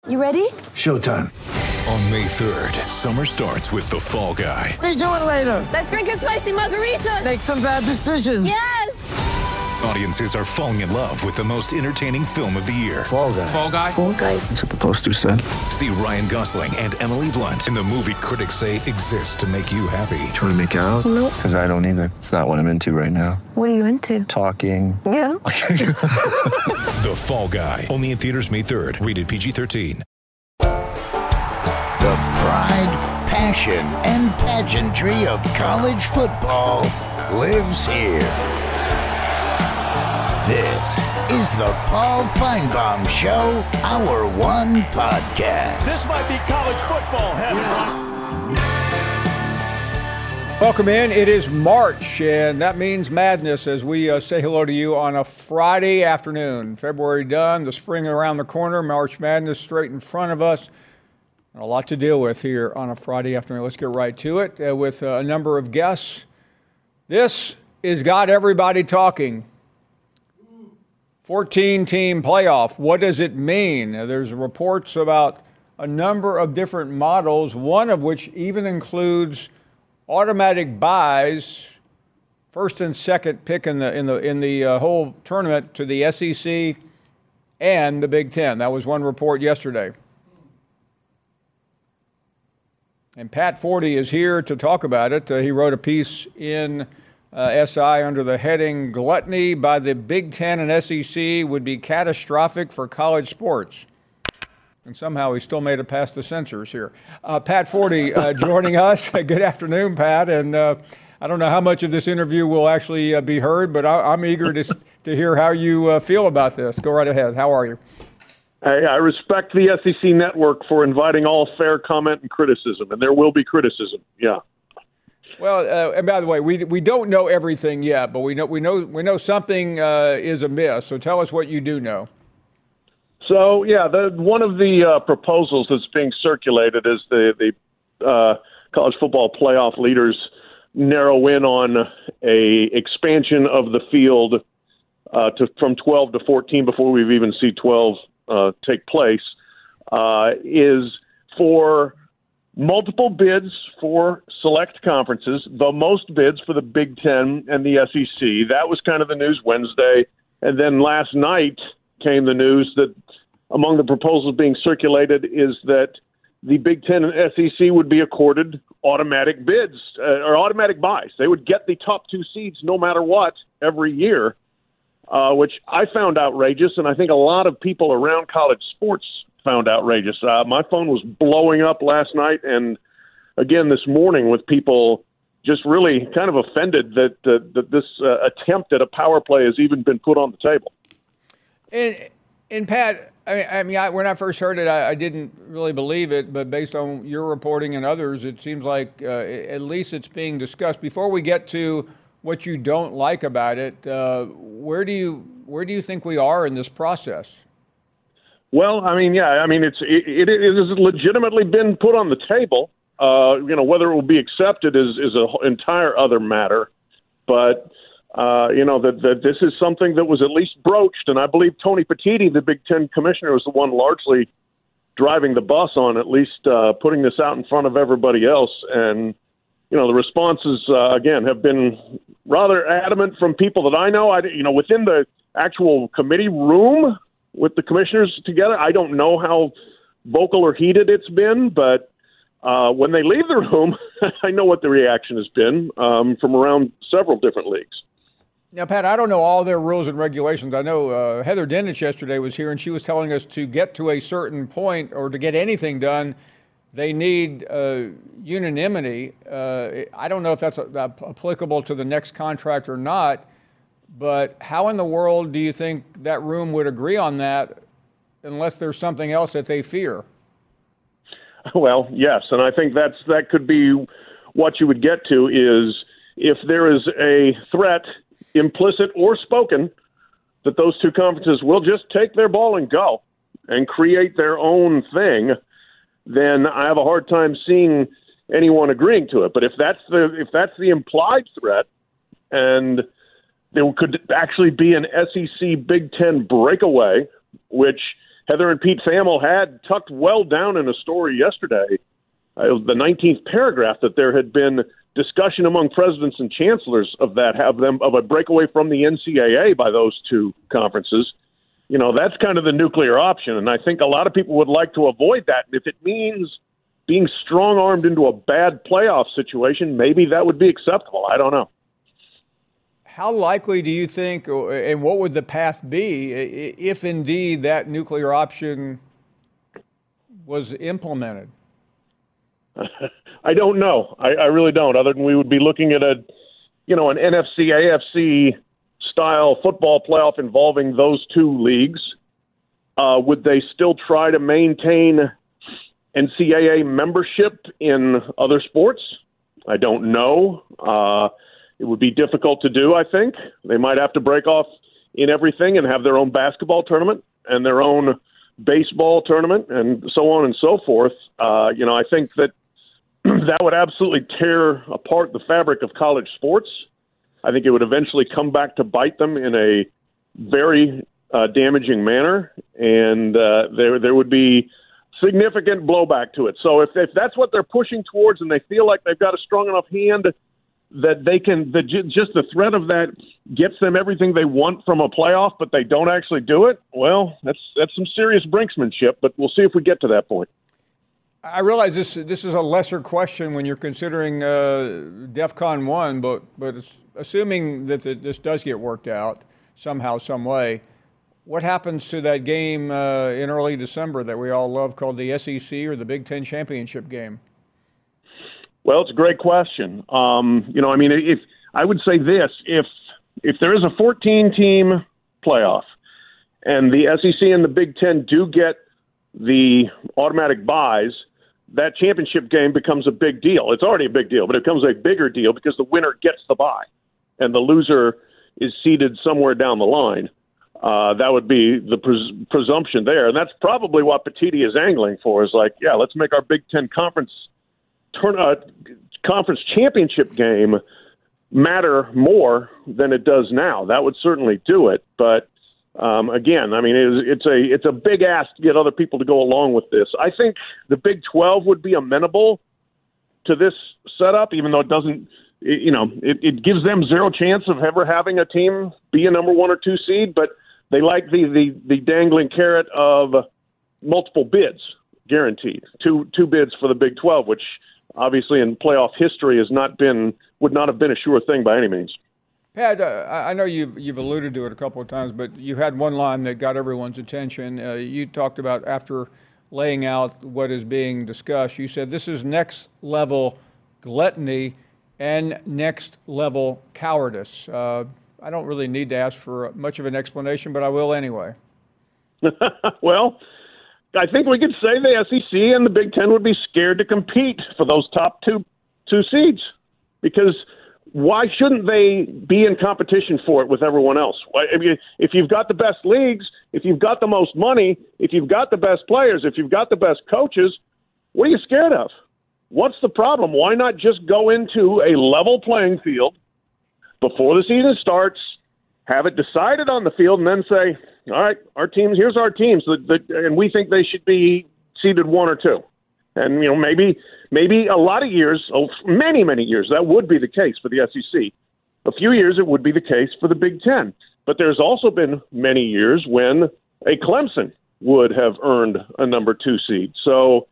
You ready? Showtime. On May 3rd, summer starts with The Fall Guy. Let's do it later. Let's drink a spicy margarita. Make some bad decisions. Yes! Audiences are falling in love with the most entertaining film of the year. Fall Guy. Fall Guy? Fall Guy. That's what the poster said. See Ryan Gosling and Emily Blunt in the movie critics say exists to make you happy. Trying to make it out? Nope. Because I don't either. It's not what I'm into right now. What are you into? Talking. Yeah. The Fall Guy. Only in theaters May 3rd. Rated PG-13. The pride, passion, and pageantry of college football lives here. This is the Paul Feinbaum Show, Hour One Podcast. This might be college football heaven. Welcome in. It is March, and that means madness as we say hello to you on a Friday afternoon. February done, the spring around the corner, March Madness straight in front of us. A lot to deal with here on a Friday afternoon. Let's get right to it with a number of guests. This is Got Everybody Talking. 14-team playoff. What does it mean? There's reports about a number of different models, one of which even includes automatic buys, first and second pick in the whole tournament to the SEC and the Big Ten. That was one report yesterday. And Pat Forty is here to talk about it. He wrote a piece in SI under the heading, Gluttony by the Big Ten and SEC would be catastrophic for college sports. And somehow he still made it past the censors here. Pat Forty joining us. Good afternoon, Pat. And I don't know how much of this interview will actually be heard, but I'm eager to hear how you feel about this. Go right ahead. How are you? I respect the SEC network for inviting all fair comment and criticism, and there will be criticism. Yeah. Well, and by the way, we don't know everything yet, but we know something is amiss. So tell us what you do know. So yeah, one of the proposals that's being circulated is the college football playoff leaders narrow in on a expansion of the field from 12 to 14 before we even see 12 take place, is for multiple bids for select conferences, the most bids for the Big Ten and the SEC. That was kind of the news Wednesday. And then last night came the news that among the proposals being circulated is that the Big Ten and SEC would be accorded automatic bids or automatic buys. They would get the top two seeds no matter what every year. Which I found outrageous, and I think a lot of people around college sports found outrageous. My phone was blowing up last night and again this morning with people just really kind of offended that this attempt at a power play has even been put on the table. And Pat, I mean, when I first heard it, I didn't really believe it, but based on your reporting and others, it seems like at least it's being discussed. Before we get to what you don't like about it, where do you think we are in this process? Well, I mean, yeah, I mean, it has legitimately been put on the table. Whether it will be accepted is an entire other matter. But that this is something that was at least broached, and I believe Tony Petitti, the Big Ten commissioner, was the one largely driving the bus on at least putting this out in front of everybody else. And the responses, again, have been rather adamant from people that I know. Within the actual committee room with the commissioners together, I don't know how vocal or heated it's been, but when they leave the room, I know what the reaction has been from around several different leagues. Now, Pat, I don't know all their rules and regulations. I know Heather Dinich yesterday was here, and she was telling us to get to a certain point or to get anything done, they need unanimity. I don't know if that's applicable to the next contract or not, but how in the world do you think that room would agree on that unless there's something else that they fear? Well, yes, and I think that could be what you would get to is if there is a threat, implicit or spoken, that those two conferences will just take their ball and go and create their own thing, then I have a hard time seeing anyone agreeing to it. But if that's the implied threat, and there could actually be an SEC Big Ten breakaway, which Heather and Pete Thamel had tucked well down in a story yesterday, the 19th paragraph, that there had been discussion among presidents and chancellors of a breakaway from the NCAA by those two conferences. You know, that's kind of the nuclear option, and I think a lot of people would like to avoid that. If it means being strong-armed into a bad playoff situation, maybe that would be acceptable. I don't know. How likely do you think, and what would the path be if indeed that nuclear option was implemented? I don't know. I really don't, other than we would be looking at an NFC, AFC style football playoff involving those two leagues. Would they still try to maintain NCAA membership in other sports? I don't know. It would be difficult to do, I think. They might have to break off in everything and have their own basketball tournament and their own baseball tournament and so on and so forth. I think that would absolutely tear apart the fabric of college sports. I think it would eventually come back to bite them in a very damaging manner, and there would be significant blowback to it. So if that's what they're pushing towards and they feel like they've got a strong enough hand that they can, just the threat of that gets them everything they want from a playoff, but they don't actually do it, well, that's some serious brinksmanship, but we'll see if we get to that point. I realize this is a lesser question when you're considering DEFCON 1, but it's, assuming that this does get worked out somehow, some way, what happens to that game in early December that we all love called the SEC or the Big Ten Championship game? Well, it's a great question. If I would say this, if there is a 14-team playoff and the SEC and the Big Ten do get the automatic buys, that championship game becomes a big deal. It's already a big deal, but it becomes a bigger deal because the winner gets the bye and the loser is seeded somewhere down the line. That would be the presumption there. And that's probably what Petitti is angling for, is like, yeah, let's make our Big Ten conference championship game matter more than it does now. That would certainly do it. But again, I mean, it's a big ask to get other people to go along with this. I think the Big 12 would be amenable to this setup, even though it doesn't, it gives them zero chance of ever having a team be a number 1 or 2 seed, but they like the dangling carrot of multiple bids guaranteed, two bids for the Big 12, which obviously in playoff history would not have been a sure thing by any means. Pat, I know you've alluded to it a couple of times, but you had one line that got everyone's attention. You talked about, after laying out what is being discussed, you said this is next level gluttony and next level cowardice. I don't really need to ask for much of an explanation, but I will anyway. Well, I think we could say the SEC and the Big Ten would be scared to compete for those top two seeds, because why shouldn't they be in competition for it with everyone else? If you've got the best leagues, if you've got the most money, if you've got the best players, if you've got the best coaches, what are you scared of? What's the problem? Why not just go into a level playing field before the season starts, have it decided on the field, and then say, all right, here's our teams, and we think they should be seeded 1 or 2. And, maybe a lot of years, many, many years, that would be the case for the SEC. A few years, it would be the case for the Big Ten. But there's also been many years when a Clemson would have earned a number 2 seed. So,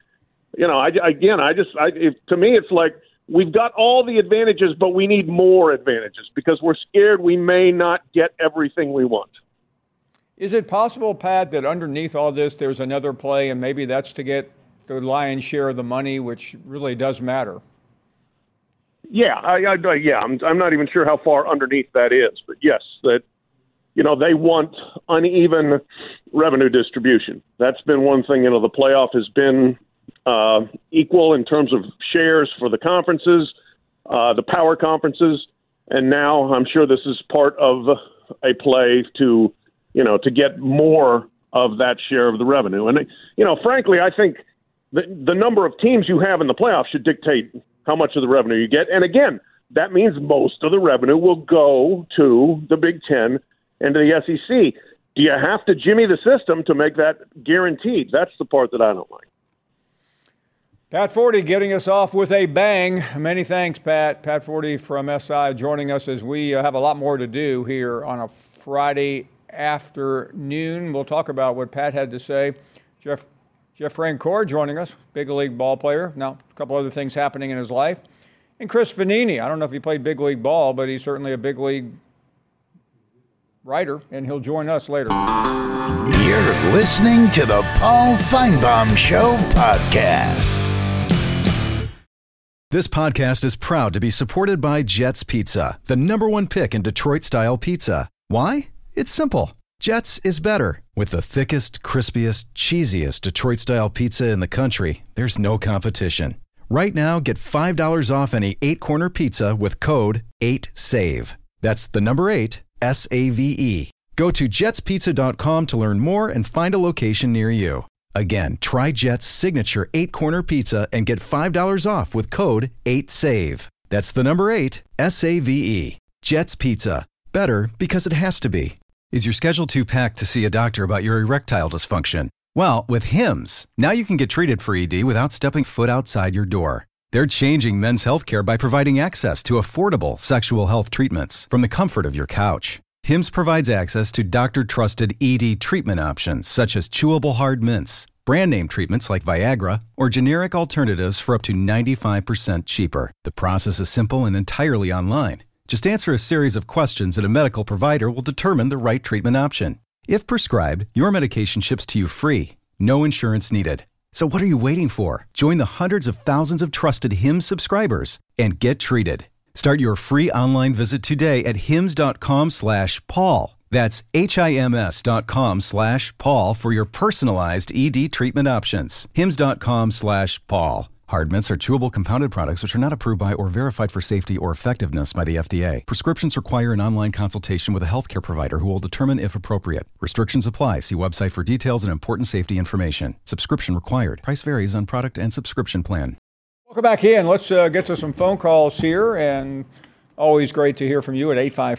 to me, it's like we've got all the advantages, but we need more advantages because we're scared we may not get everything we want. Is it possible, Pat, that underneath all this there's another play, and maybe that's to get the lion's share of the money, which really does matter? Yeah, I'm not even sure how far underneath that is, but yes, that they want uneven revenue distribution. That's been one thing. The playoff has been equal in terms of shares for the conferences, the power conferences, and now I'm sure this is part of a play to get more of that share of the revenue. And frankly, I think the number of teams you have in the playoffs should dictate how much of the revenue you get. And again, that means most of the revenue will go to the Big Ten and to the SEC. do you have to jimmy the system to make that guaranteed? That's the part that I don't like. Pat Forty getting us off with a bang. Many thanks, Pat. Pat Forty from SI joining us as we have a lot more to do here on a Friday afternoon. We'll talk about what Pat had to say. Jeff Francoeur joining us, big league ball player. Now, a couple other things happening in his life. And Chris Vannini. I don't know if he played big league ball, but he's certainly a big league writer, and he'll join us later. You're listening to the Paul Feinbaum Show podcast. This podcast is proud to be supported by Jets Pizza, the #1 pick in Detroit-style pizza. Why? It's simple. Jets is better. With the thickest, crispiest, cheesiest Detroit-style pizza in the country, there's no competition. Right now, get $5 off any 8-corner pizza with code 8SAVE. That's the number 8, SAVE. Go to jetspizza.com to learn more and find a location near you. Again, try Jet's signature 8-corner pizza and get $5 off with code 8SAVE. That's the number 8, SAVE. Jet's Pizza. Better because it has to be. Is your schedule too packed to see a doctor about your erectile dysfunction? Well, with Hims, now you can get treated for ED without stepping foot outside your door. They're changing men's healthcare by providing access to affordable sexual health treatments from the comfort of your couch. Hims provides access to doctor-trusted ED treatment options such as chewable hard mints, brand name treatments like Viagra, or generic alternatives for up to 95% cheaper. The process is simple and entirely online. Just answer a series of questions and a medical provider will determine the right treatment option. If prescribed, your medication ships to you free. No insurance needed. So what are you waiting for? Join the hundreds of thousands of trusted Hims subscribers and get treated. Start your free online visit today at hims.com/Paul. That's HIMS.com/Paul for your personalized ED treatment options. hims.com/Paul. Hard mints are chewable compounded products which are not approved by or verified for safety or effectiveness by the FDA. Prescriptions require an online consultation with a healthcare provider who will determine if appropriate. Restrictions apply. See website for details and important safety information. Subscription required. Price varies on product and subscription plan. Welcome back in. Let's get to some phone calls here, and always great to hear from you at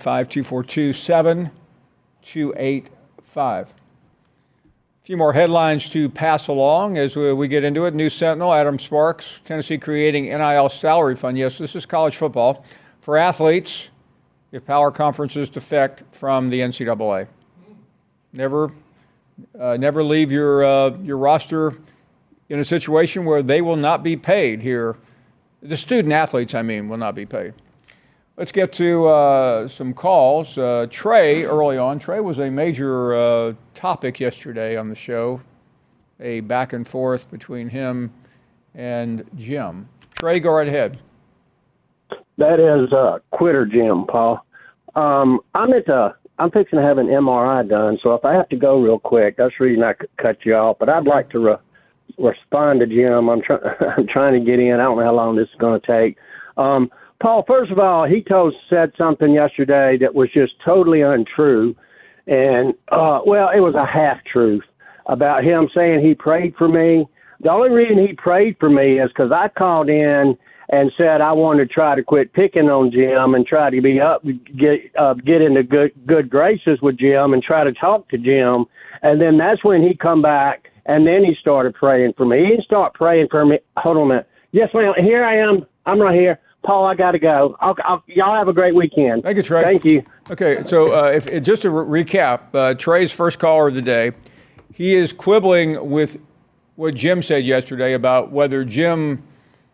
855-242-7285. A few more headlines to pass along as we get into it. News Sentinel, Adam Sparks, Tennessee creating NIL salary fund. Yes, this is college football for athletes if power conferences defect from the NCAA. Never leave your roster in a situation where they will not be paid here. The student athletes, will not be paid. Let's get to some calls. Trey, early on. Trey was a major topic yesterday on the show, a back and forth between him and Jim. Trey, go right ahead. That is quitter Jim, Paul. I'm fixing to have an MRI done, so if I have to go real quick, that's the reason I cut you off. But I'd like to respond to Jim. I'm trying to get in. I don't know how long this is going to take. Paul, first of all, he said something yesterday that was just totally untrue. And, it was a half-truth about him saying he prayed for me. The only reason he prayed for me is because I called in and said I wanted to try to quit picking on Jim and try to get into good graces with Jim and try to talk to Jim. And then that's when he come back, and then he started praying for me. He didn't start praying for me. Hold on a minute. Yes, ma'am. Here I am. I'm right here. Paul, I got to go. Y'all have a great weekend. Thank you, Trey. Thank you. Okay, so just to recap, Trey's first caller of the day, he is quibbling with what Jim said yesterday about whether Jim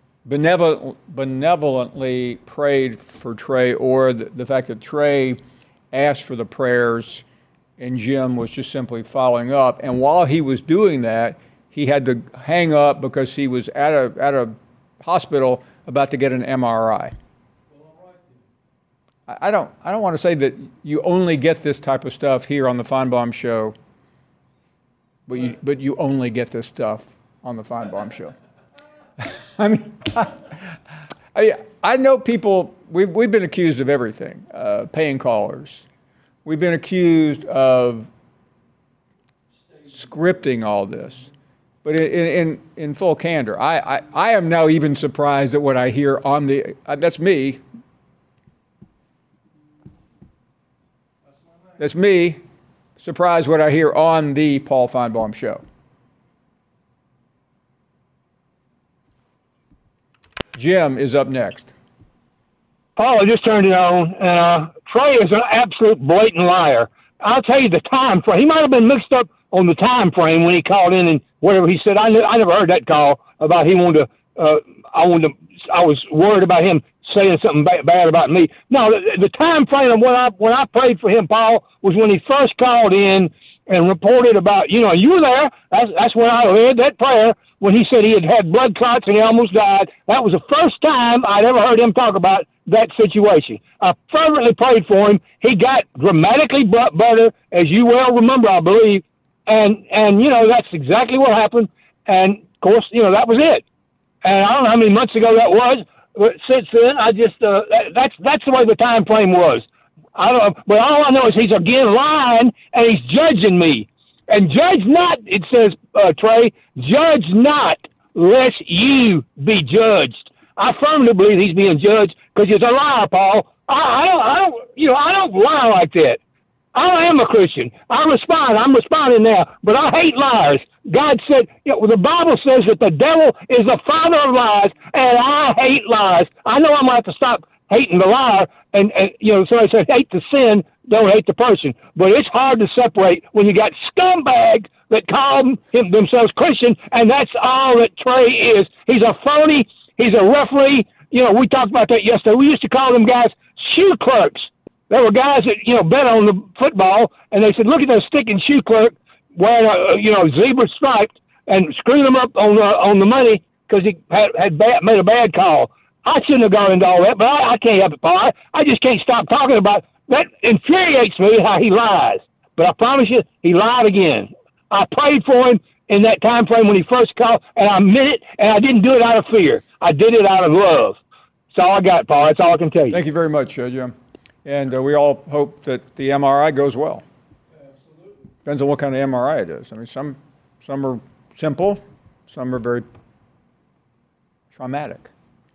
benevolently prayed for Trey or the fact that Trey asked for the prayers and Jim was just simply following up. And while he was doing that, he had to hang up because he was at a hospital about to get an MRI. I don't want to say that you only get this type of stuff here on the Feinbaum Show, but you only get this stuff on the Feinbaum Show. I know people. We've been accused of everything, paying callers. We've been accused of scripting all this. But in full candor, I am now even surprised at what I hear on the. That's me. That's me surprised what I hear on the Paul Feinbaum Show. Jim is up next. Paul, I just turned it on, and Trey is an absolute blatant liar. I'll tell you the time frame. He might have been mixed up on the time frame when he called in and whatever he said. I never heard that call about he wanted to. I was worried about him saying something bad about me. No, the time frame of when I prayed for him, Paul, was when he first called in and reported about, you were there. That's when I led that prayer when he said he had blood clots and he almost died. That was the first time I'd ever heard him talk about that situation. I fervently prayed for him. He got dramatically better, as you well remember, I believe. And that's exactly what happened. And, of course, that was it. And I don't know how many months ago that was, but since then, I just that's the way the time frame was. I don't know, but all I know is he's again lying, and he's judging me. And judge not, it says, Trey, judge not, lest you be judged. I firmly believe he's being judged because he's a liar, Paul. I don't lie like that. I am a Christian. I'm responding now, but I hate liars. God said, the Bible says that the devil is the father of lies, and I hate lies. I know I'm going to have to stop hating the liar, and somebody said hate the sin, don't hate the person. But it's hard to separate when you got scumbags that call themselves Christian, and that's all that Trey is. He's a phony. He's a referee. We talked about that yesterday. We used to call them guys shoe clerks. There were guys that, bet on the football, and they said, look at that sticking shoe clerk wearing a zebra striped and screwed him up on the money because he made a bad call. I shouldn't have gone into all that, but I can't help it, Paul. I just can't stop talking about it. That infuriates me how he lies. But I promise you, he lied again. I prayed for him in that time frame when he first called, and I meant it, and I didn't do it out of fear. I did it out of love. That's all I got, Paul. That's all I can tell you. Thank you very much, Jim. And we all hope that the MRI goes well. Absolutely. Depends on what kind of MRI it is. I mean, some are simple, some are very traumatic.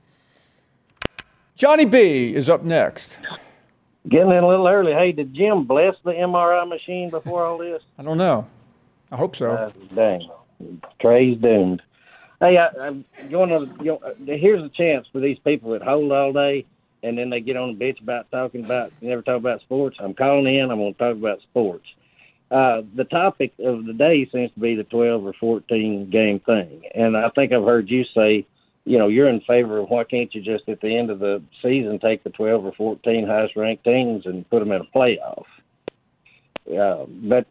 Johnny B is up next. Getting in a little early. Hey, did Jim bless the MRI machine before all this? I don't know. I hope so. Dang. Trey's doomed. Hey, here's a chance for these people that hold all day and then they get on the bitch about never talk about sports. I'm calling in. I'm going to talk about sports. The topic of the day seems to be the 12 or 14 game thing. And I think I've heard you say, you're in favor of why can't you just at the end of the season take the 12 or 14 highest ranked teams and put them in a playoff? But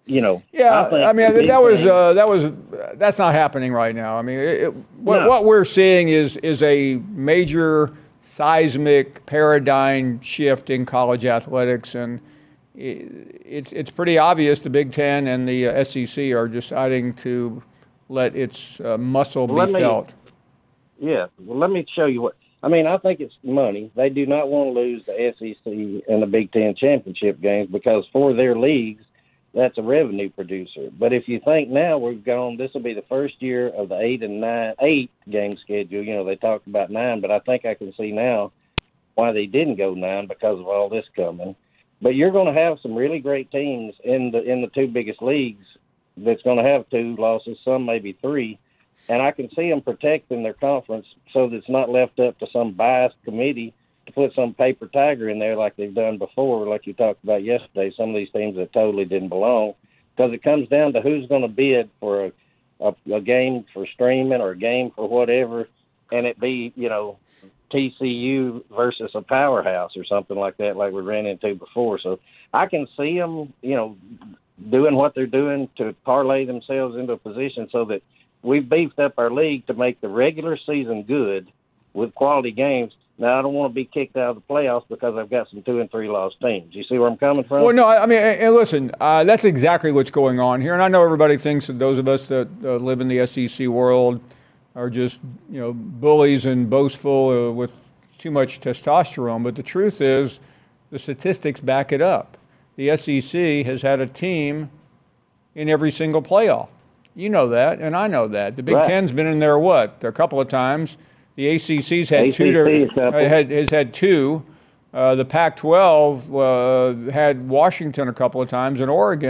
that's not happening right now. I mean, what we're seeing is a major seismic paradigm shift in college athletics, and it's pretty obvious the Big Ten and the SEC are deciding to let its muscle be felt. Yeah, well, let me show you what. I mean, I think it's money. They do not want to lose the SEC and the Big Ten championship games because for their leagues, that's a revenue producer. But if you think now this will be the first year of the 8 game schedule. They talked about 9, but I think I can see now why they didn't go 9 because of all this coming. But you're going to have some really great teams in the two biggest leagues that's going to have 2 losses, some maybe 3. And I can see them protecting their conference so that it's not left up to some biased committee to put some paper tiger in there like they've done before, like you talked about yesterday, some of these teams that totally didn't belong. Because it comes down to who's going to bid for a game for streaming or a game for whatever, and it be, TCU versus a powerhouse or something like that, like we ran into before. So I can see them, doing what they're doing to parlay themselves into a position so that we've beefed up our league to make the regular season good with quality games. Now, I don't want to be kicked out of the playoffs because I've got some 2 and 3 lost teams. You see where I'm coming from? Well, no, I mean, and listen, that's exactly what's going on here. And I know everybody thinks that those of us that live in the SEC world are just, bullies and boastful with too much testosterone. But the truth is, the statistics back it up. The SEC has had a team in every single playoff. You know that, and I know that. The Big Ten's been in there, a couple of times. The ACC's had has had 2. The Pac-12 had Washington a couple of times and Oregon,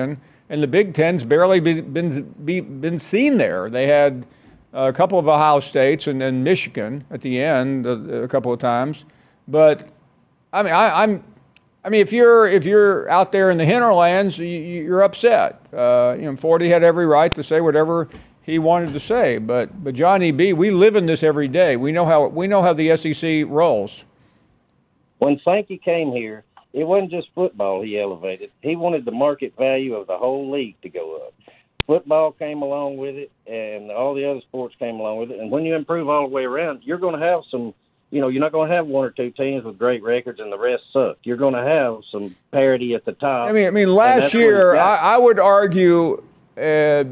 and the Big Ten's barely been seen there. They had a couple of Ohio States and then Michigan at the end a couple of times. But I mean, I mean, if you're out there in the hinterlands, you're upset. Forty had every right to say whatever he wanted to say. But Johnny B, we live in this every day. We know how the SEC rolls. When Sankey came here, it wasn't just football he elevated. He wanted the market value of the whole league to go up. Football came along with it, and all the other sports came along with it. And when you improve all the way around, you're going to have some, you're not going to have one or two teams with great records and the rest suck. You're going to have some parity at the top. I mean, last year, I would argue there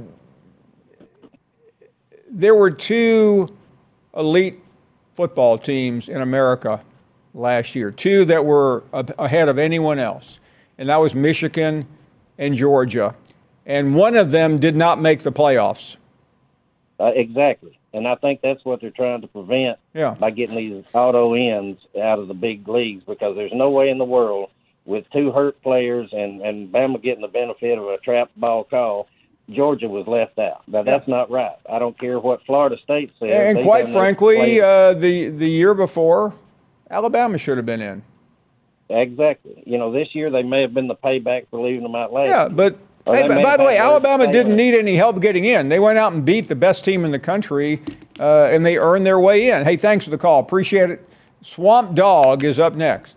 were two elite football teams in America last year, two that were ahead of anyone else, and that was Michigan and Georgia. And one of them did not make the playoffs. Exactly. And I think that's what they're trying to prevent by getting these auto ends out of the big leagues, because there's no way in the world with two hurt players and Bama getting the benefit of a trap ball call, Georgia was left out. Now, that's not right. I don't care what Florida State says. And quite frankly, the year before, Alabama should have been in. Exactly. This year they may have been the payback for leaving them out last. Yeah, but hey, by the way, Alabama didn't need any help getting in. They went out and beat the best team in the country, and they earned their way in. Hey, thanks for the call. Appreciate it. Swamp Dog is up next.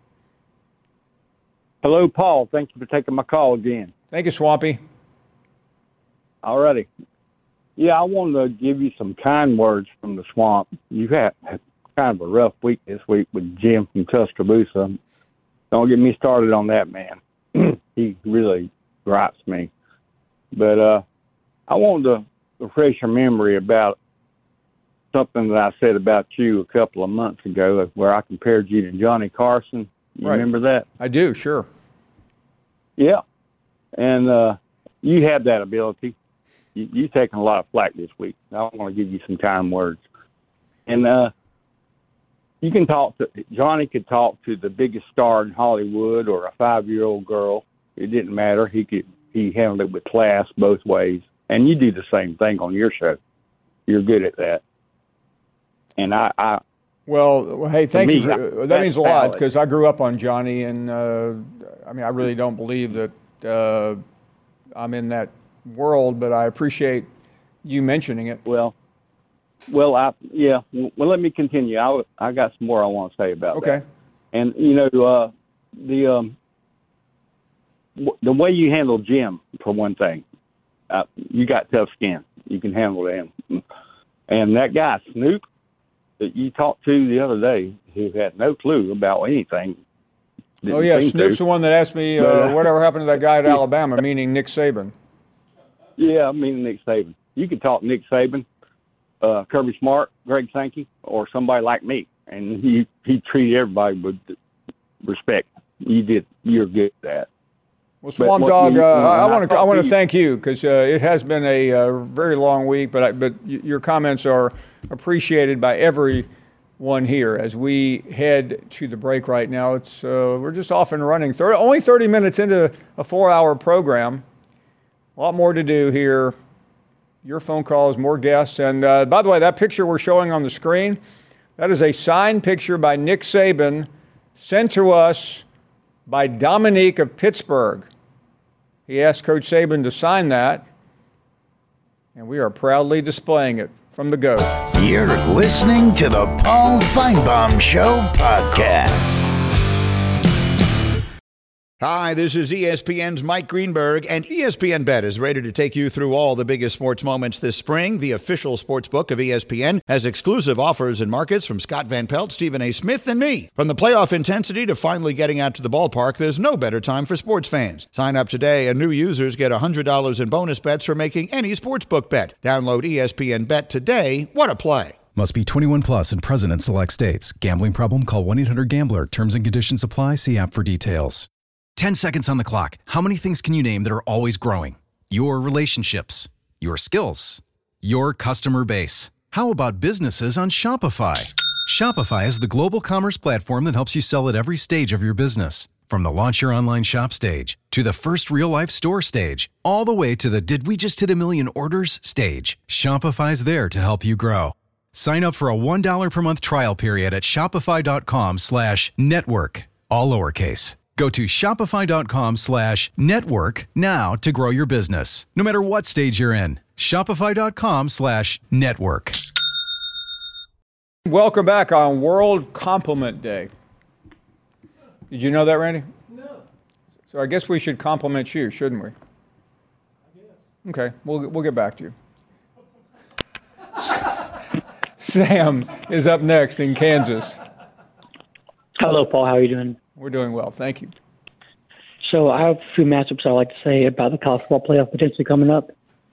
Hello, Paul. Thank you for taking my call again. Thank you, Swampy. All righty. Yeah, I wanted to give you some kind words from the Swamp. You've had kind of a rough week this week with Jim from Tuscaloosa. Don't get me started on that man. He really gripes me. But I wanted to refresh your memory about something that I said about you a couple of months ago, where I compared you to Johnny Carson. You remember that? I do, sure. Yeah. And you have that ability. You've taken a lot of flack this week. I want to give you some kind words. And you can Johnny could talk to the biggest star in Hollywood or a 5-year-old girl. It didn't matter. He handled it with class both ways. And you do the same thing on your show. You're good at that. And well, hey, thank you. That means a lot, because I grew up on Johnny, and I really don't believe that I'm in that world, but I appreciate you mentioning it. Well, let me continue. I got some more I want to say about that. And the way you handle Jim, for one thing, you got tough skin. You can handle him. And that guy Snoop that you talked to the other day, who had no clue about anything. Oh yeah, Snoop's the one that asked me whatever happened to that guy at Alabama, meaning Nick Saban. Yeah, meaning Nick Saban. You could talk Nick Saban, Kirby Smart, Greg Sankey, or somebody like me, and he treated everybody with respect. You're good at that. Well, Swamp Dog, I want to thank you, because it has been a very long week, but your comments are appreciated by everyone here. As we head to the break right now, we're just off and running. Only 30 minutes into a 4-hour program. A lot more to do here. Your phone calls, more guests. And by the way, that picture we're showing on the screen, that is a signed picture by Nick Saban sent to us by Dominique of Pittsburgh. He asked Coach Saban to sign that, and we are proudly displaying it from the GOAT. You're listening to the Paul Feinbaum Show podcast. Hi, this is ESPN's Mike Greenberg, and ESPN Bet is ready to take you through all the biggest sports moments this spring. The official sports book of ESPN has exclusive offers and markets from Scott Van Pelt, Stephen A. Smith, and me. From the playoff intensity to finally getting out to the ballpark, there's no better time for sports fans. Sign up today, and new users get $100 in bonus bets for making any sportsbook bet. Download ESPN Bet today. What a play. Must be 21 plus and present in select states. Gambling problem? Call 1-800-GAMBLER. Terms and conditions apply. See app for details. 10 seconds on the clock. How many things can you name that are always growing? Your relationships, your skills, your customer base. How about businesses on Shopify? Shopify is the global commerce platform that helps you sell at every stage of your business. From the launch your online shop stage to the first real-life store stage, all the way to the did we just hit a million orders stage, Shopify's there to help you grow. Sign up for a $1 per month trial period at shopify.com/network, all lowercase. Go to shopify.com/network now to grow your business, no matter what stage you're in. Shopify.com/network. Welcome back on World Compliment Day. Did you know that, Randy? No. So I guess we should compliment you, shouldn't we? Okay, we'll get back to you. Sam is up next in Kansas. Hello, Paul. How are you doing? We're doing well, thank you. So I have a few matchups I'd like to say about the college football playoff potentially coming up.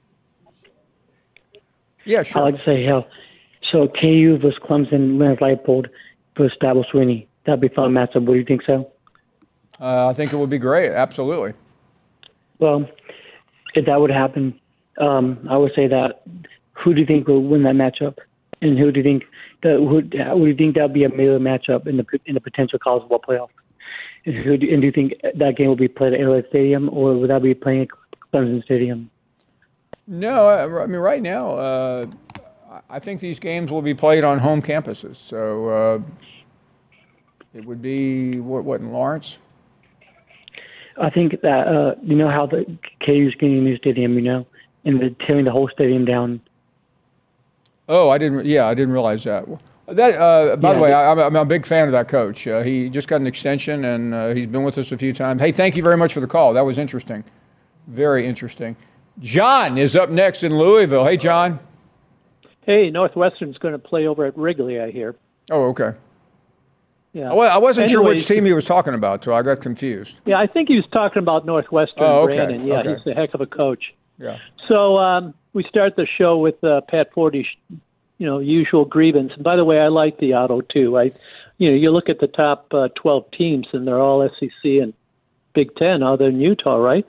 Yeah, sure. I'd like to say, so KU versus Clemson, Leonard Leipold versus Dabo Swinney. That'd be a fun matchup. What do you think so? I think it would be great, absolutely. Well, if that would happen, I would say that who do you think will win that matchup? And who do you think that would be a major matchup in the potential college football playoff? And do you think that game will be played at Arrowhead Stadium, or would that be playing at Clemson Stadium? No, I mean right now, I think these games will be played on home campuses. So it would be what in Lawrence? I think that you know how the KU's getting a new stadium, and they're tearing the whole stadium down. Oh, I didn't realize that. By the way, I'm a big fan of that coach. He just got an extension, and he's been with us a few times. Hey, thank you very much for the call. That was interesting. Very interesting. John is up next in Louisville. Hey, John. Hey, Northwestern's going to play over at Wrigley, I hear. Oh, okay. Yeah. Well, I wasn't sure which team he was talking about, so I got confused. Yeah, I think he was talking about Northwestern. Oh, okay. Brandon. Yeah, okay. He's a heck of a coach. Yeah. So we start the show with Pat Forty's, usual grievance. And by the way, I like the auto too. You look at the top 12 teams, and they're all SEC and Big Ten, other than Utah, right?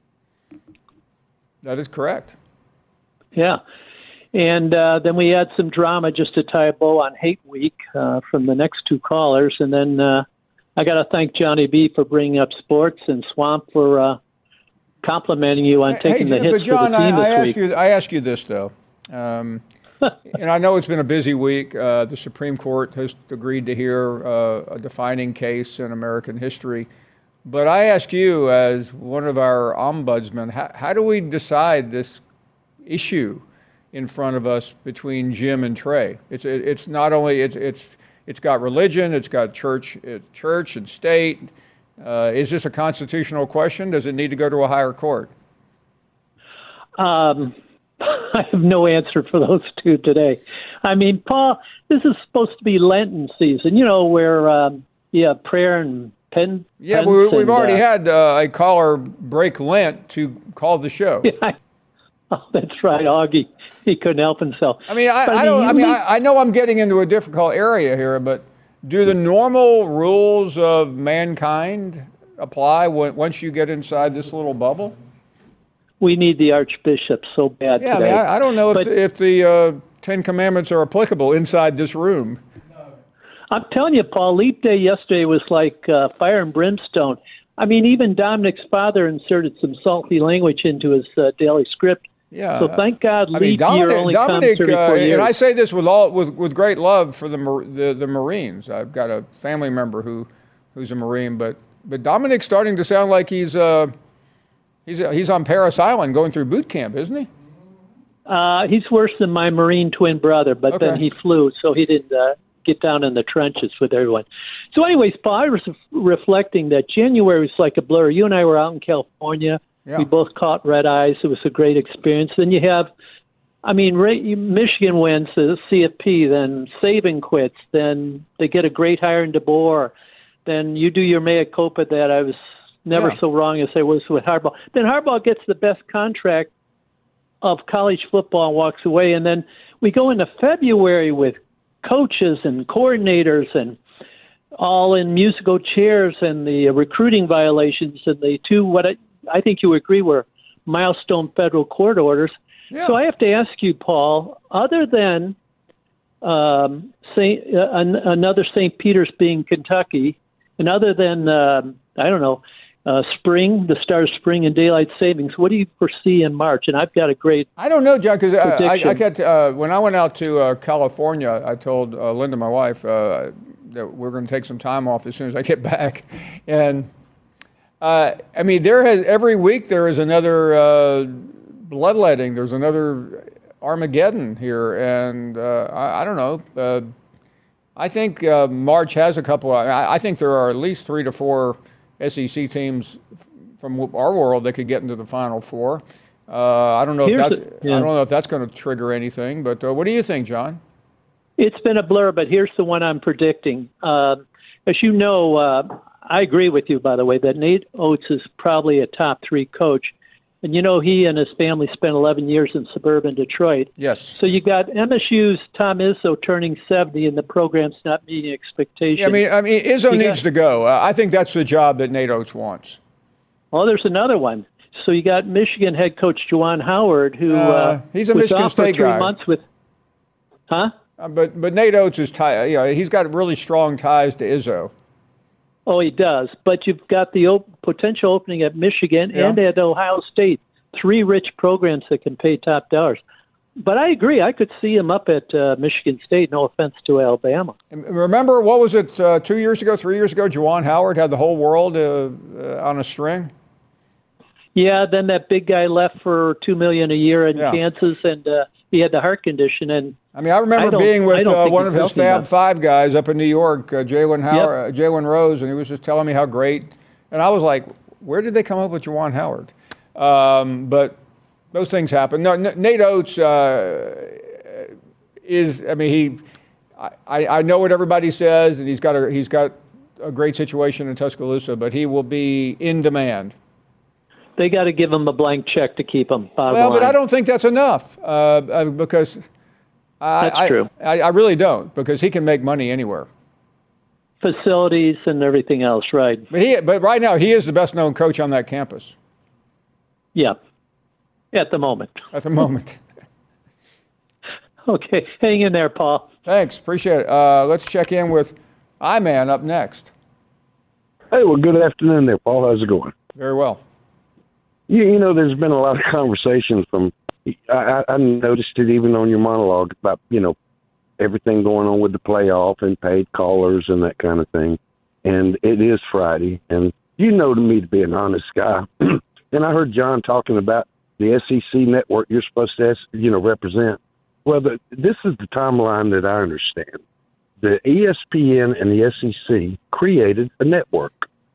That is correct. Yeah. And then we had some drama just to tie a bow on Hate Week from the next two callers. And then I got to thank Johnny B for bringing up sports and Swamp for complimenting you on taking the hits but John, for the team this week. I ask you this, though. And I know it's been a busy week. The Supreme Court has agreed to hear a defining case in American history. But I ask you, as one of our ombudsmen, how do we decide this issue in front of us between Jim and Trey? It's not only it's got religion, it's got church and state. Is this a constitutional question? Does it need to go to a higher court? I have no answer for those two today. I mean, Paul, this is supposed to be Lenten season, where prayer and pen. Yeah, we've already had a caller break Lent to call the show. Yeah, that's right, Augie. He couldn't help himself. I mean, I know I'm getting into a difficult area here, but do the normal rules of mankind apply once you get inside this little bubble? We need the Archbishop so bad today. I mean, I don't know if the Ten Commandments are applicable inside this room. I'm telling you, Paul, Leap Day yesterday was like fire and brimstone. I mean, even Dominic's father inserted some salty language into his daily script. Yeah. So thank God leap year only comes 34 years. And I say this with great love for the Marines. I've got a family member who's a Marine, but Dominic's starting to sound like he's on Parris Island going through boot camp, isn't he? He's worse than my Marine twin brother, but then he flew, so he didn't get down in the trenches with everyone. So anyways, Paul, I was reflecting that January was like a blur. You and I were out in California. Yeah. We both caught red eyes. It was a great experience. Then you have, Michigan wins the CFP, then Saban quits, then they get a great hire in DeBoer. Then you do your mea culpa that I was never so wrong as I was with Harbaugh. Then Harbaugh gets the best contract of college football and walks away. And then we go into February with coaches and coordinators and all in musical chairs and the recruiting violations and the two, I think you agree were milestone federal court orders. Yeah. So I have to ask you, Paul, other than another St. Peter's being Kentucky And other than, I don't know, spring, the start of spring and daylight savings, what do you foresee in March? And I've got a great I don't know, John, because I prediction. when I went out to California, I told Linda, my wife, that we're going to take some time off as soon as I get back. And, I mean, every week there is another bloodletting. There's another Armageddon here. And I don't know. I think March has a couple. I think there are at least 3 to 4 SEC teams from our world that could get into the Final Four. I don't know I don't know if that's going to trigger anything. But what do you think, John? It's been a blur, but here's the one I'm predicting. As you know, I agree with you, by the way, that Nate Oates is probably a top 3 coach. And, you know, he and his family spent 11 years in suburban Detroit. Yes. So you got MSU's Tom Izzo turning 70 and the program's not meeting expectations. Yeah, I mean, Izzo needs to go. I think that's the job that Nate Oates wants. Well, there's another one. So you got Michigan head coach Juwan Howard, who he's a was Michigan off for State 3 guy. months with, huh? But Nate Oates is he's got really strong ties to Izzo. Oh, he does. But you've got the potential opening at Michigan and at Ohio State, 3 rich programs that can pay top dollars. But I agree. I could see him up at Michigan State, no offense to Alabama. And remember, what was it, 2 years ago, 3 years ago, Juwan Howard had the whole world on a string? Yeah, then that big guy left for $2 million a year in Kansas, and he had the heart condition. And I mean, I remember being with one of his Fab Five guys up in New York, Jalen Rose, and he was just telling me how great. And I was like, where did they come up with Juwan Howard? But those things happen. No, Nate Oates is. I mean, I know what everybody says, and he's got a great situation in Tuscaloosa, but he will be in demand. They got to give him a blank check to keep him. Well, but I don't think that's enough because that's true. I really don't, because he can make money anywhere. Facilities and everything else, right? But right now he is the best known coach on that campus. Yeah, at the moment. At the moment. Okay, hang in there, Paul. Thanks, appreciate it. Let's check in with I-Man up next. Hey, well, good afternoon there, Paul. How's it going? Very well. You know, there's been a lot of conversations from, I noticed it even on your monologue about, you know, everything going on with the playoff and paid callers and that kind of thing. And it is Friday, and you know me to be an honest guy. And I heard John talking about the SEC network you're supposed to, represent. Well, this is the timeline that I understand. The ESPN and the SEC created a network.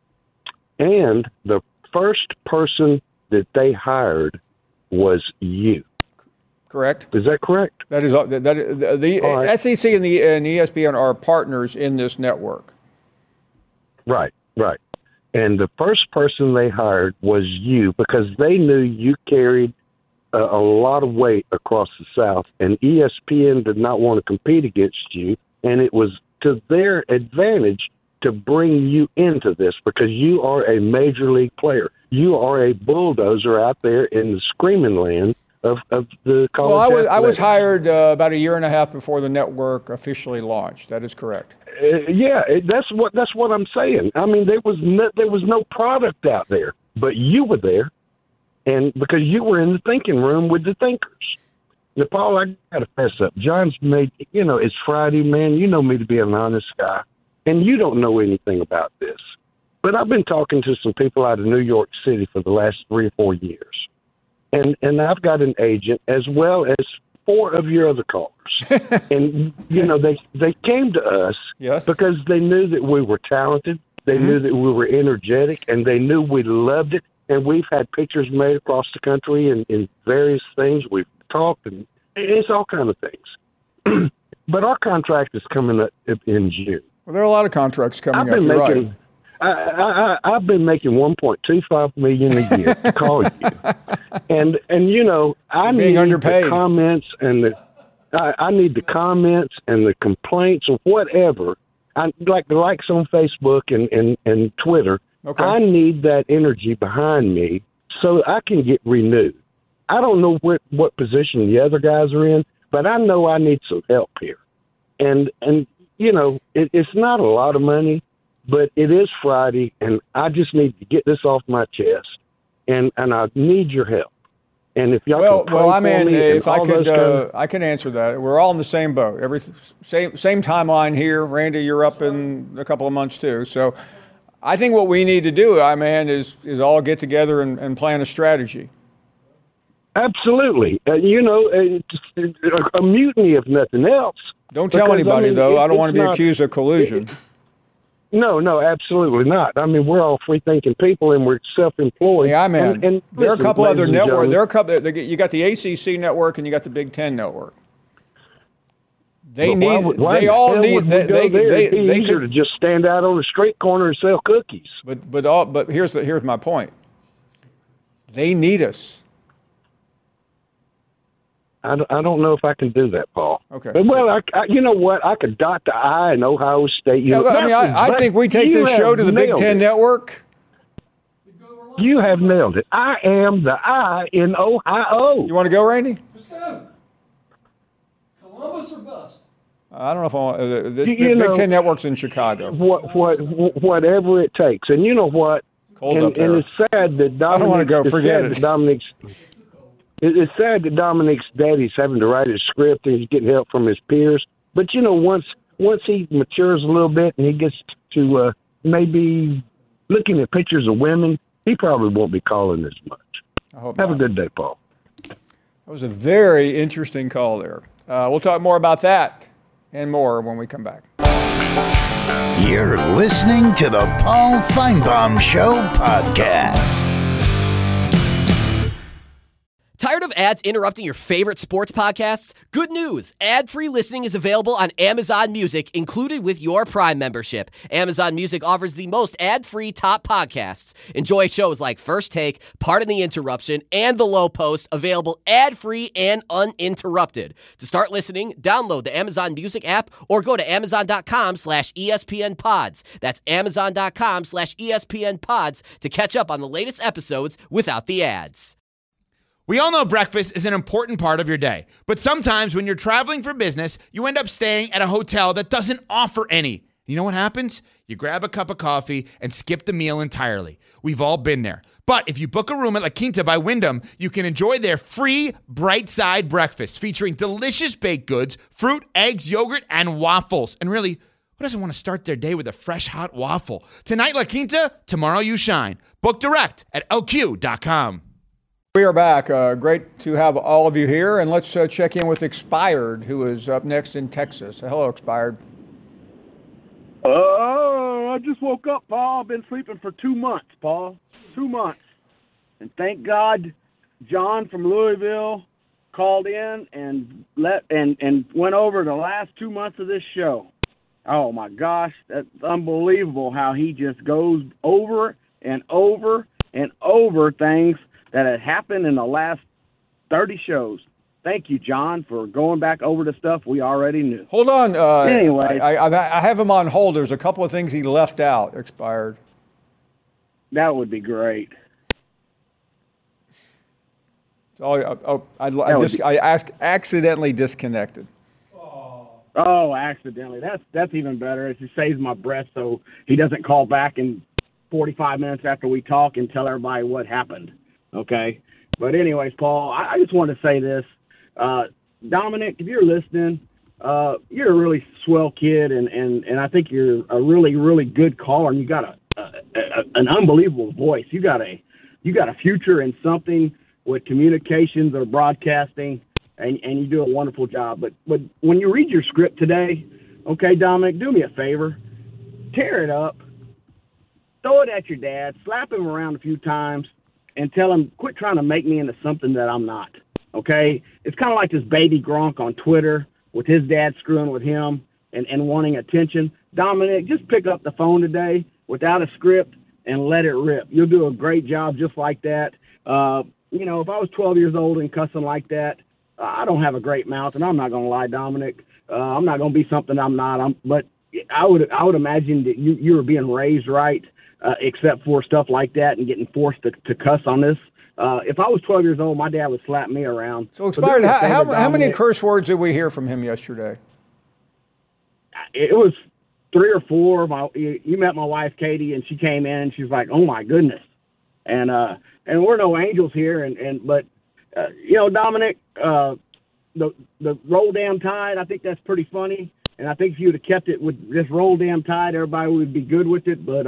And the first person that they hired was you. Correct. Is that correct? That is the right. SEC and ESPN are partners in this network. Right. And the first person they hired was you, because they knew you carried a lot of weight across the South, and ESPN did not want to compete against you, and it was to their advantage to bring you into this, because you are a major league player. You are a bulldozer out there in the screaming land of the college. Well, I was hired about a year and a half before the network officially launched. That is correct. That's what I'm saying. I mean, there was no product out there, but you were there, and because you were in the thinking room with the thinkers. Now, Paul, I got to fess up. John's made, it's Friday, man. You know me to be an honest guy, and you don't know anything about this. But I've been talking to some people out of New York City for the last 3 or 4 years. And I've got an agent as well as 4 of your other callers. And, they came to us because they knew that we were talented. They knew that we were energetic, and they knew we loved it. And we've had pictures made across the country and in various things. We've talked, and it's all kind of things. But our contract is coming up in June. Well, there are a lot of contracts coming up. You're right. I've been making $1.25 million a year to call you, and I need the comments and I need the comments and the complaints or whatever. I like the likes on Facebook and Twitter. Okay. I need that energy behind me so I can get renewed. I don't know what position the other guys are in, but I know I need some help here, and it's not a lot of money. but it is Friday, and I just need to get this off my chest, and I need your help. And if y'all can pray for me, if I could, I can answer that. We're all in the same boat. Same timeline here. Randy, you're up in a couple of months too. So, I think what we need to do, is all get together and plan a strategy. Absolutely. A mutiny if nothing else. Don't tell anybody, though. I don't want to be accused of collusion. No, absolutely not. I mean, we're all free-thinking people, and we're self-employed. Yeah, and there are a couple other networks. Gentlemen, You got the ACC network and you got the Big Ten network. They It'd be easier to just stand out on the street corner and sell cookies. But here's my point. They need us. I don't know if I can do that, Paul. Okay. But, well, you know what? I could dot the I in Ohio State. I think we take this show to the Big Ten network. You have nailed it. I am the I in Ohio. You want to go, Randy? Let's go. Columbus or bust? I don't know if I want. The Big Ten network's in Chicago. Whatever it takes. And you know what? Cold up there. And it's sad that Dominic. I don't want to go. Forget it. It's sad that Dominic's daddy's having to write his script and he's getting help from his peers. But, once he matures a little bit and he gets to maybe looking at pictures of women, he probably won't be calling as much. Have a good day, Paul. That was a very interesting call there. We'll talk more about that and more when we come back. You're listening to the Paul Feinbaum Show podcast. Tired of ads interrupting your favorite sports podcasts? Good news! Ad-free listening is available on Amazon Music, included with your Prime membership. Amazon Music offers the most ad-free top podcasts. Enjoy shows like First Take, Pardon the Interruption, and The Low Post, available ad-free and uninterrupted. To start listening, download the Amazon Music app or go to amazon.com/ESPNpods. That's amazon.com/ESPNpods to catch up on the latest episodes without the ads. We all know breakfast is an important part of your day, but sometimes when you're traveling for business, you end up staying at a hotel that doesn't offer any. You know what happens? You grab a cup of coffee and skip the meal entirely. We've all been there. But if you book a room at La Quinta by Wyndham, you can enjoy their free Bright Side breakfast featuring delicious baked goods, fruit, eggs, yogurt, and waffles. And really, who doesn't want to start their day with a fresh, hot waffle? Tonight, La Quinta, tomorrow you shine. Book direct at LQ.com. We are back. Great to have all of you here. And let's check in with Expired, who is up next in Texas. Hello, Expired. I just woke up, Paul. I've been sleeping for 2 months, Paul. 2 months. And thank God John from Louisville called in and went over the last 2 months of this show. Oh, my gosh. That's unbelievable how he just goes over and over and over things that had happened in the last 30 shows. Thank you, John, for going back over the stuff we already knew. Hold on. Anyway. I have him on hold. There's a couple of things he left out, Expired. That would be great. I accidentally disconnected. Oh, accidentally. That's even better. It just saves my breath so he doesn't call back in 45 minutes after we talk and tell everybody what happened. Okay. But anyways, Paul, I just want to say this. Dominic, if you're listening, you're a really swell kid, and I think you're a really, really good caller, and you got an unbelievable voice. You got a future in something with communications or broadcasting, and you do a wonderful job. But when you read your script today, okay, Dominic, do me a favor. Tear it up. Throw it at your dad. Slap him around a few times. And tell him, quit trying to make me into something that I'm not, okay? It's kind of like this baby Gronk on Twitter with his dad screwing with him and wanting attention. Dominic, just pick up the phone today without a script and let it rip. You'll do a great job just like that. If I was 12 years old and cussing like that, I don't have a great mouth, and I'm not going to lie, Dominic. I'm not going to be something I'm not. But I would imagine that you were being raised right. Except for stuff like that and getting forced to cuss on this. If I was 12 years old, my dad would slap me around. So, Expired, how many curse words did we hear from him yesterday? It was 3 or 4. You met my wife Katie, and she came in. And she's like, "Oh my goodness!" And we're no angels here, but Dominic, the Roll Damn Tide. I think that's pretty funny, and I think if you would have kept it with just Roll Damn Tide, everybody would be good with it. But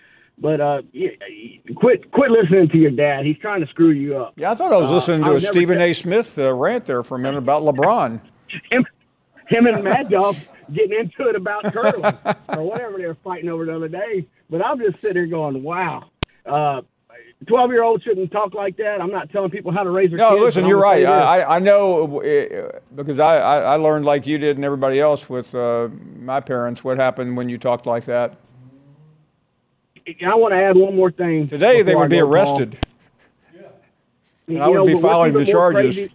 quit listening to your dad. He's trying to screw you up. Yeah, I thought I was listening to a Stephen A. Smith rant there for a minute about LeBron. Him and Mad Dog getting into it about curling or whatever they were fighting over the other day. But I'm just sitting there going, wow. 12-year-olds shouldn't talk like that. I'm not telling people how to raise their kids. No, listen, you're right. I know because I learned like you did and everybody else with my parents what happened when you talked like that. I want to add one more thing. Today they would be arrested. And I would be filing the charges.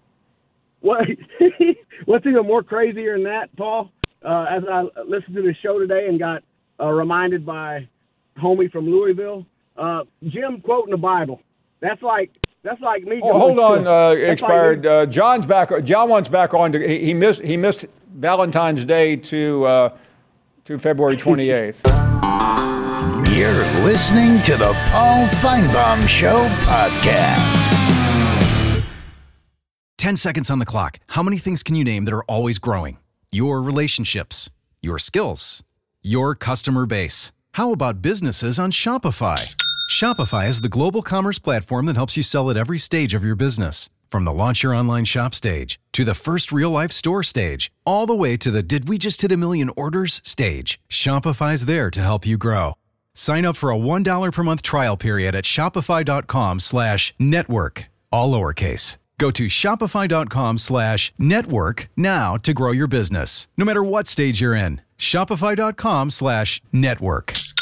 What's even more crazier than that, Paul, as I listened to the show today and got reminded by homie from Louisville, Jim quoting the Bible. That's like me. Oh, hold on, expired. Like John's back. John wants back on. He missed Valentine's Day to February 28th. You're listening to the Paul Feinbaum Show podcast. 10 seconds on the clock. How many things can you name that are always growing? Your relationships, your skills, your customer base. How about businesses on Shopify? Shopify is the global commerce platform that helps you sell at every stage of your business. From the launch your online shop stage, to the first real-life store stage, all the way to the did we just hit 1 million orders stage. Shopify's there to help you grow. Sign up for a $1 per month trial period at shopify.com/network, all lowercase. Go to shopify.com/network now to grow your business. No matter what stage you're in, shopify.com/network.